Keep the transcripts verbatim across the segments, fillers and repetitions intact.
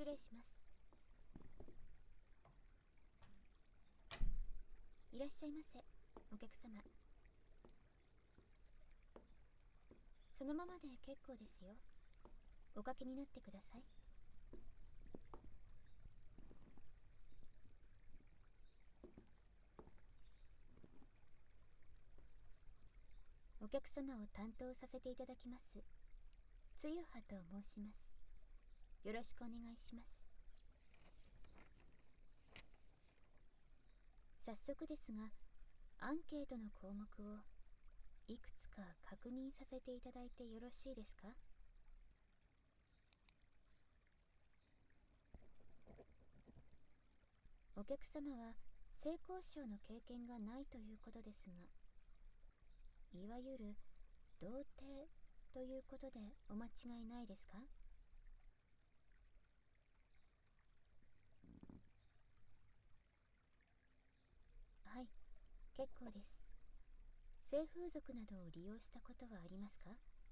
失礼します。いらっしゃいませ、お客様。そのままで結構ですよ。おかけになってください。お客様を担当させていただきます、つゆはと申します。よろしくお願いします。早速ですが、アンケートの項目をいくつか確認させていただいてよろしいですか？お客様は性交渉の経験がないということですが、いわゆる童貞ということでお間違いないですか？はい、結構です。性風俗などを利用したことはありますか？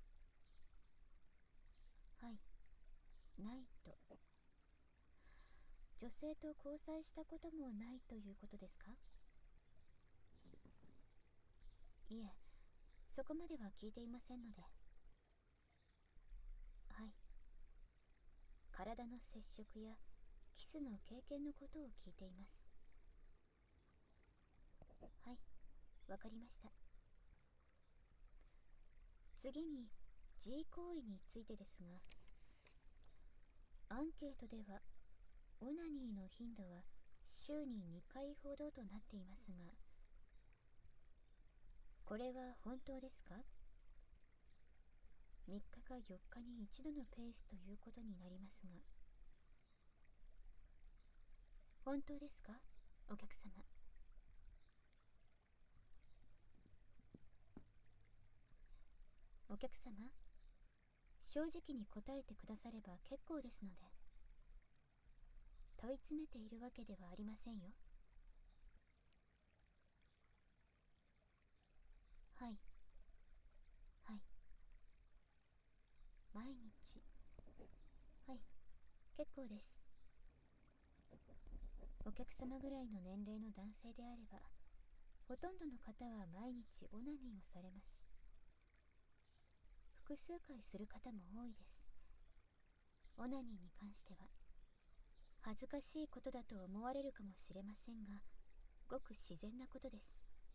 はい、ないと。女性と交際したこともないということですか？いえ、そこまでは聞いていませんので。はい。体の接触やキスの経験のことを聞いています。はい、わかりました。次に G 行為についてですが、アンケートではオナニーの頻度は週ににかいほどとなっていますが、これは本当ですか？みっかかよっかに一度のペースということになりますが、本当ですか、お客様。お客様、正直に答えてくだされば結構ですので。問い詰めているわけではありませんよ。はい、はい。毎日。はい、結構です。お客様ぐらいの年齢の男性であれば、ほとんどの方は毎日オナニーをされます。複数回する方も多いです。オナニーに関しては恥ずかしいことだと思われるかもしれませんが、ごく自然なことです。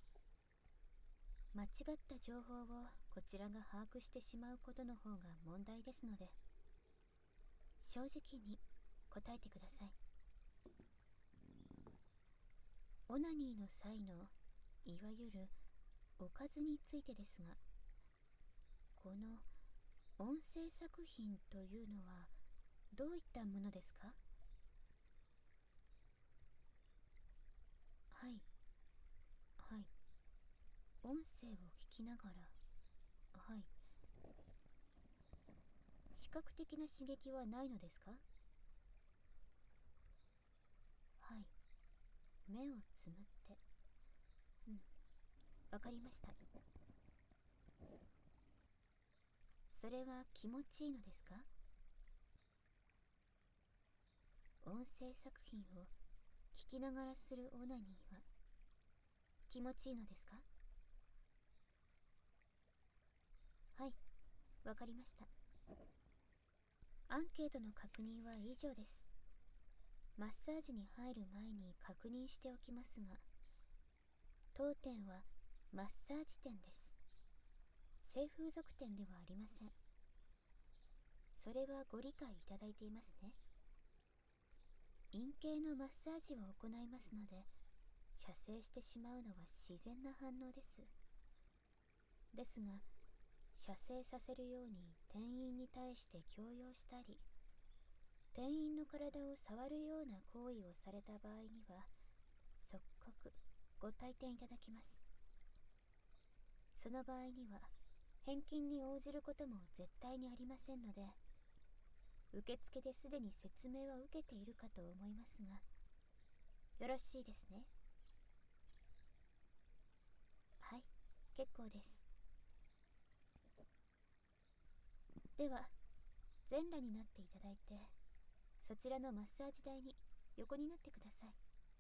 間違った情報をこちらが把握してしまうことの方が問題ですので、正直に答えてください。オナニーの際のいわゆるおかずについてですが、この音声作品というのはどういったものですか？はい、はい。音声を聞きながら、はい。視覚的な刺激はないのですか？はい。目をつむって。うん、わかりました。それは気持ちいいのですか？音声作品を聞きながらするオナニーは気持ちいいのですか？はい、わかりました。アンケートの確認は以上です。マッサージに入る前に確認しておきますが、当店はマッサージ店です。性風俗店ではありません。それはご理解いただいていますね。陰茎のマッサージを行いますので、射精してしまうのは自然な反応です。ですが、射精させるように店員に対して強要したり、店員の体を触るような行為をされた場合には、即刻ご退店いただきます。その場合には返金に応じることも絶対にありませんので、受付ですでに説明は受けているかと思いますが、よろしいですね。はい、結構です。では全裸になっていただいて、 そちらのマッサージ台に横になってください。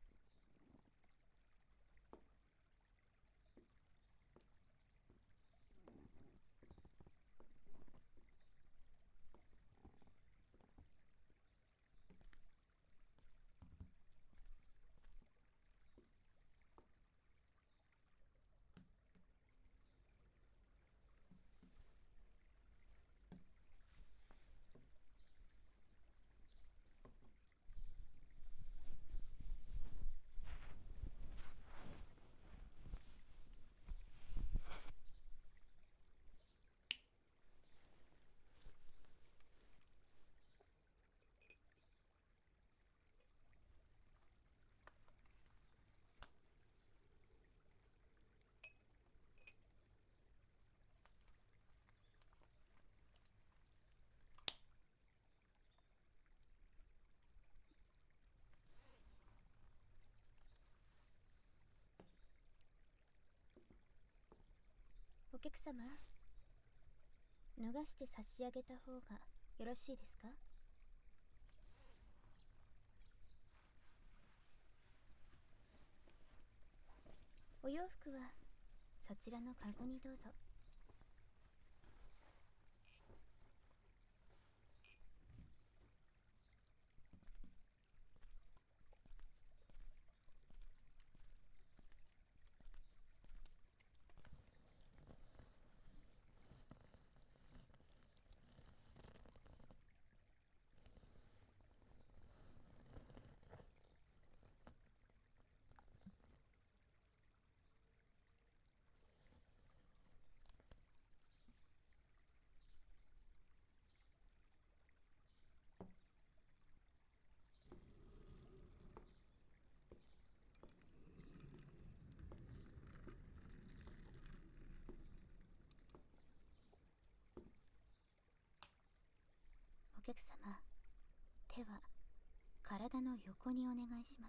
お客様、脱がして差し上げた方がよろしいですか？お洋服はそちらのカゴにどうぞ。お客様、手は体の横にお願いします。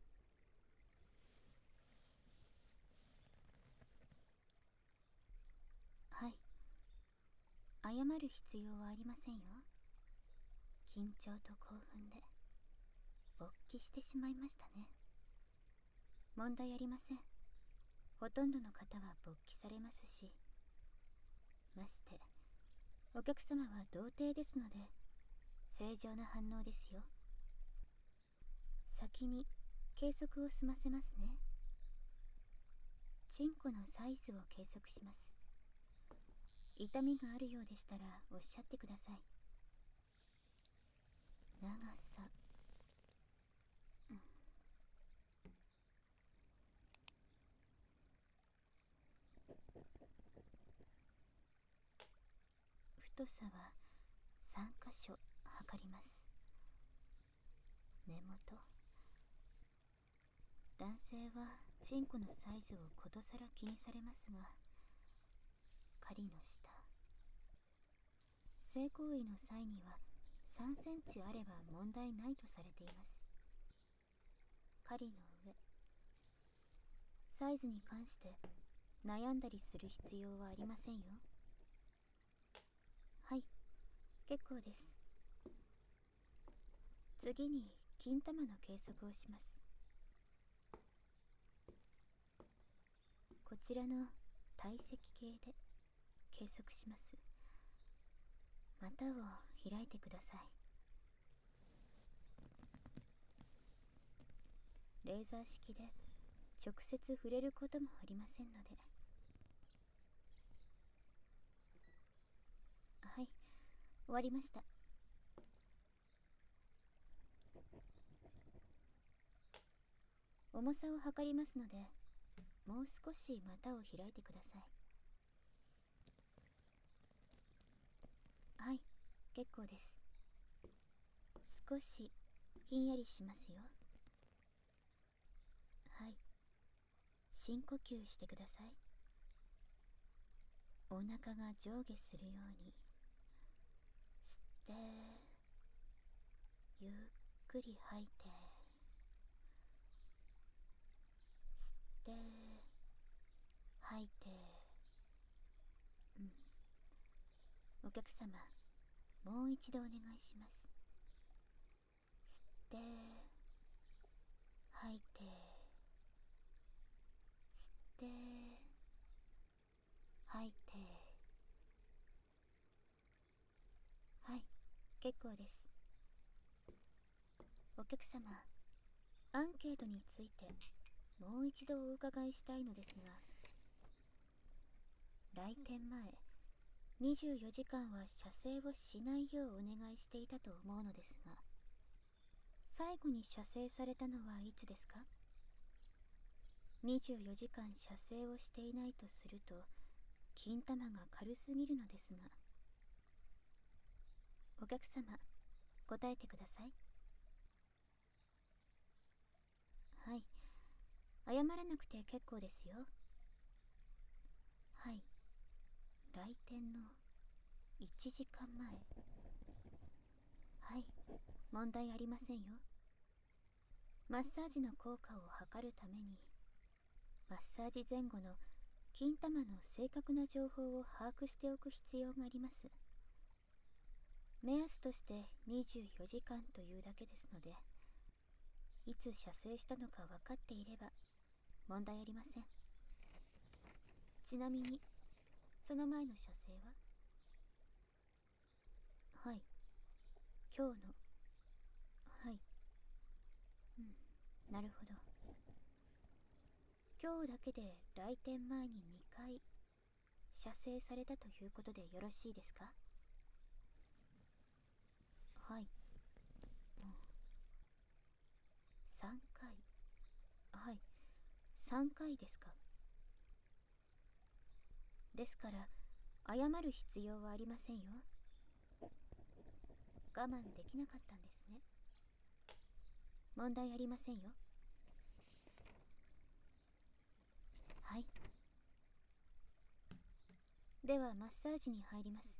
はい。謝る必要はありませんよ。緊張と興奮で勃起してしまいましたね。問題ありません。ほとんどの方は勃起されますし、ましてお客様は童貞ですので正常な反応ですよ。先に計測を済ませますね。チンコのサイズを計測します。痛みがあるようでしたらおっしゃってください。長さ、うん、太さはさん箇所測ります。根元。男性はチンコのサイズをことさら気にされますが、狩りの下。性行為の際にはさんセンチあれば問題ないとされています。狩りの上。サイズに関して悩んだりする必要はありませんよ。はい、結構です。次に金玉の計測をします。こちらの体積計で計測します。股を開いてください。レーザー式で直接触れることもありませんので。はい、終わりました。重さを測りますので、もう少し股を開いてください。はい、結構です。少しひんやりしますよ。はい、深呼吸してください。お腹が上下するように吸って、ゆっくり吐いて、吸って吐いて。うん。お客様、もう一度お願いします。 て吐いて、吸って吐いて。はい、結構です。お客様、アンケートについてもう一度お伺いしたいのですが、来店前にじゅうよじかんは射精をしないようお願いしていたと思うのですが、最後に射精されたのはいつですか？にじゅうよじかん射精をしていないとすると金玉が軽すぎるのですが、お客様、答えてください。はい、謝らなくて結構ですよ。はい、来店のいちじかんまえ。はい、問題ありませんよ。マッサージの効果を測るために、マッサージ前後の金玉の正確な情報を把握しておく必要があります。目安としてにじゅうよじかんというだけですので、いつ射精したのか分かっていれば問題ありません。ちなみに、その前の射精は？はい、今日の。はい。うん、なるほど。今日だけで来店前ににかい射精されたということでよろしいですか？はい。うん、さんかい。はい、さんかいですか。ですから謝る必要はありませんよ。我慢できなかったんですね。問題ありませんよ。はい。ではマッサージに入ります。